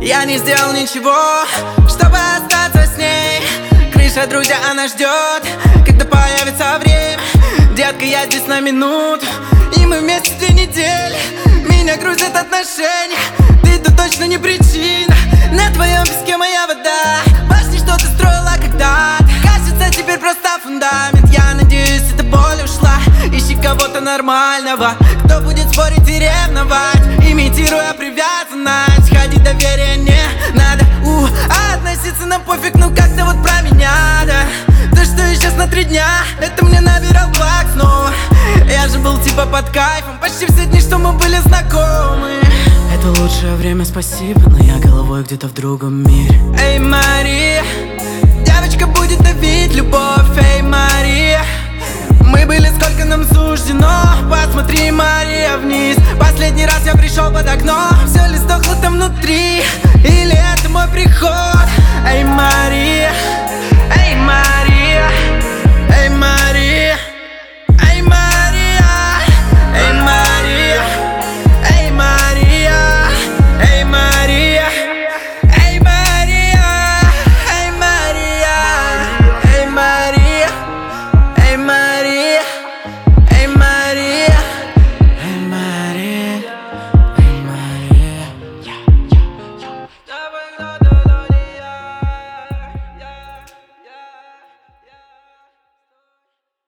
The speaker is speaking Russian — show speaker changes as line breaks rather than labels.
Я не сделал ничего, чтобы остаться с ней. Крыша, друзья, она ждет, когда появится время. Детка, я здесь на минуту, и мы вместе 2 недели. Меня грузят отношения, ты тут точно не причина. На твоем песке моя вода, башни, что ты строила когда-то, кажется, теперь просто фундамент. Я надеюсь, эта боль ушла. Ищи кого-то нормального, кто будет спорить и ревновать, имитируя привязанность. Ходить доверия не надо, а относиться нам пофиг, ну как-то вот про меня, да. То, что я сейчас на 3 дня, это мне набирал бак снова. Я же был типа под кайфом почти все дни, что мы были знакомы. Это лучшее время, спасибо, но я головой где-то в другом мире. Эй, Мария, девочка будет давить любовь. Эй, Мария, мы были, сколько нам суждено. Посмотри, Мария, вниз. Последний раз я пришел под окно, все ли сдохло там внутри, или это мой приход? Эй, Мария,